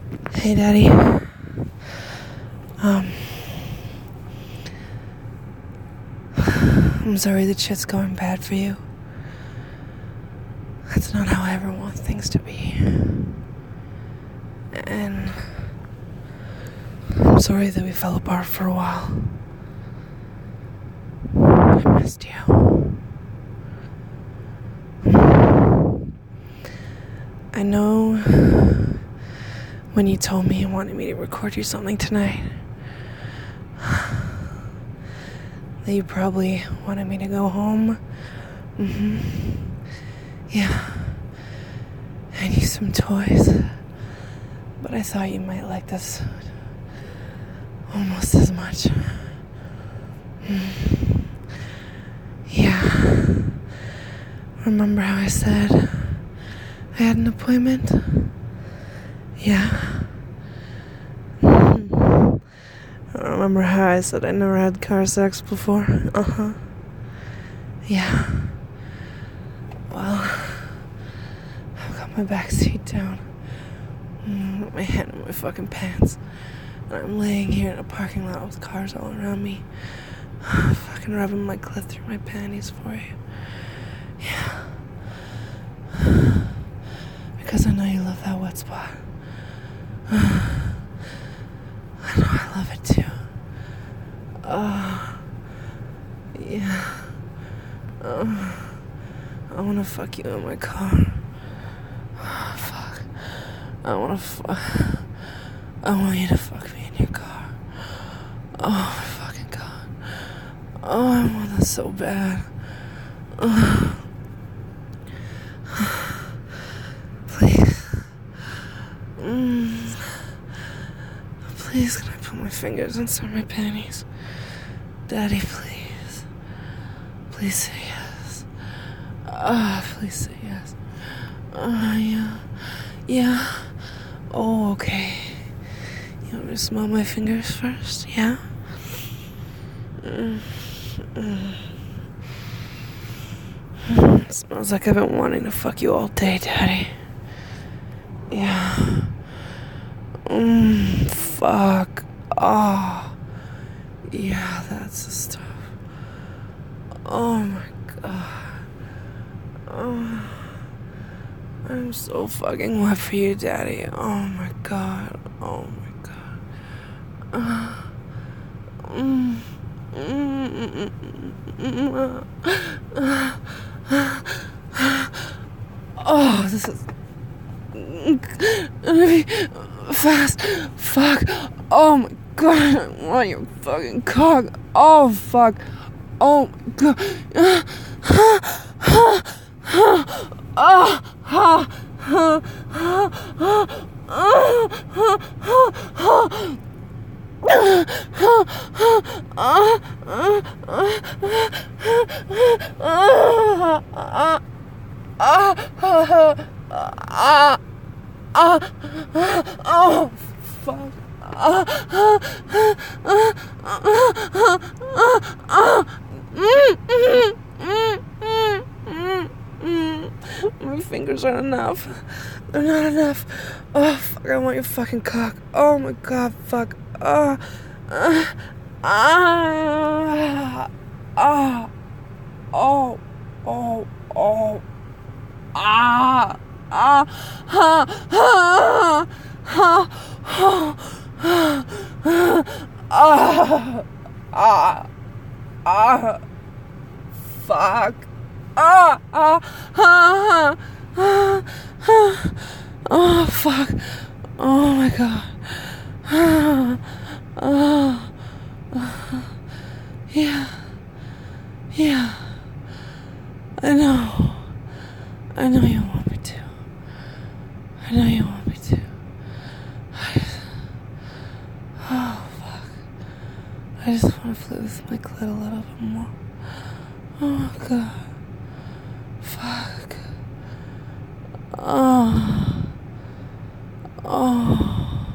Hey, Daddy. I'm sorry that shit's going bad for you. That's not how I ever want things to be. And I'm sorry that we fell apart for a while. I missed you. I know when you told me you wanted me to record you something tonight, that you probably wanted me to go home. Yeah. I need some toys. But I thought you might like this almost as much. Yeah. Remember how I said I had an appointment? Yeah. Remember how I said I never had car sex before? Yeah. Well, I've got my back seat down. My hand in my fucking pants. And I'm laying here in a parking lot with cars all around me. Fucking rubbing my clit through my panties for you. Yeah. Because I know you love that wet spot. I know I love it too. Yeah. I wanna fuck you in my car. Fuck. I want you to fuck me in your car. Oh my fucking god. Oh, I want that so bad. Please. Please, can I put my fingers inside my panties? Daddy, please. Please say yes. Please say yes. Yeah. Yeah. Oh, okay. You want me to smell my fingers first? Yeah? It smells like I've been wanting to fuck you all day, Daddy. Yeah. Fuck. Oh. Yeah, that's the stuff. Oh my god. Oh. I'm so fucking wet for you, Daddy. Oh my god. Oh my god. Oh, this is gonna be fast. Fuck. Oh my god. I want your fucking cock. Oh fuck. Oh my god. Oh, fuck. My fingers aren't enough. They're not enough. Oh, fuck, I want your fucking cock. Oh my god, fuck. Oh, fuck. Oh, fuck. Oh my god. Yeah. Yeah. I know. I know you want me to. I know you want me to. Oh, fuck. I just want to play with my clit a little bit more. Oh, God. Fuck. Oh. Oh.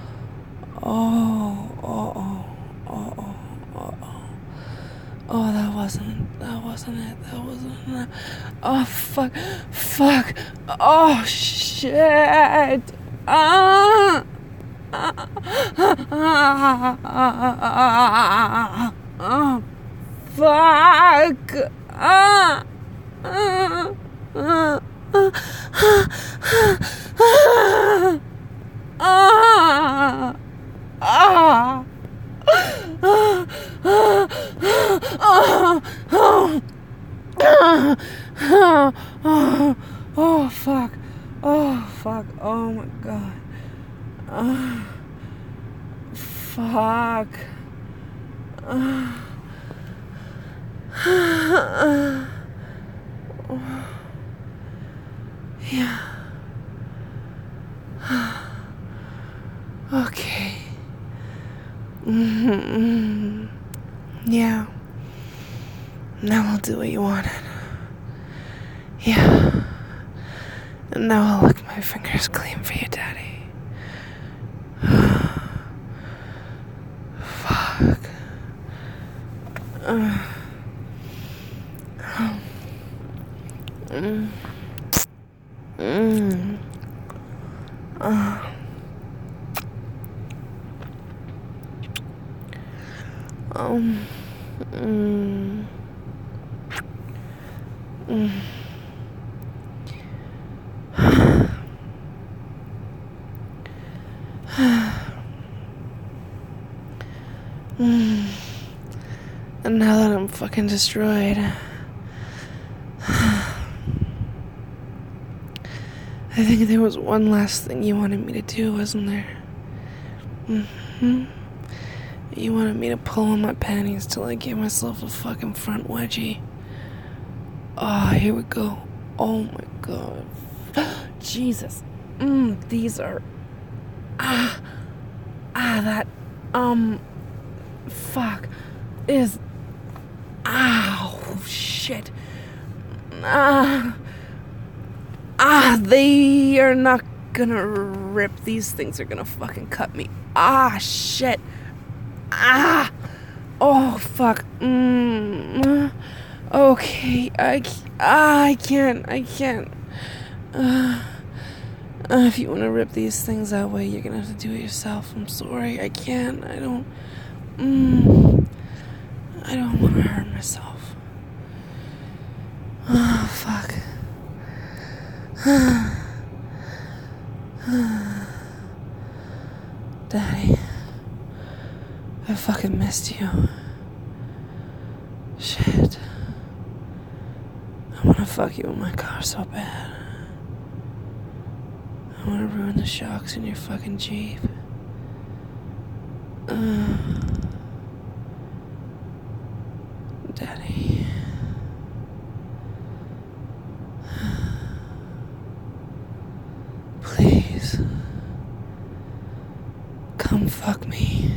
Oh. Oh. Oh. Oh. Oh. Oh, that wasn't it. That wasn't it. Oh, fuck. Oh, shit. Oh, fuck. Oh, fuck. Oh, fuck. Oh, my God. Fuck. Yeah. Okay. Yeah. Now I'll do what you wanted. Yeah. And now I'll lick my fingers clean for you, Daddy. Fuck. And now that I'm fucking destroyed, I think there was one last thing you wanted me to do, wasn't there? You wanted me to pull on my panties till I gave myself a fucking front wedgie. Ah, here we go. Oh my God. Jesus. These are... that... Fuck. Is... Ow, shit. They are not gonna rip. These things are gonna fucking cut me. Shit. Oh, fuck. Okay, I can't. If you want to rip these things that way, you're gonna have to do it yourself. I'm sorry, I can't. I don't want to hurt myself. Oh, fuck. Daddy, I fucking missed you. Shit. I wanna fuck you in my car so bad. I wanna ruin the shocks in your fucking Jeep. Daddy. Please. Come fuck me.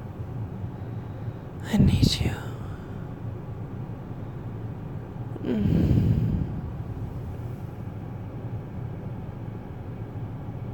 I need you.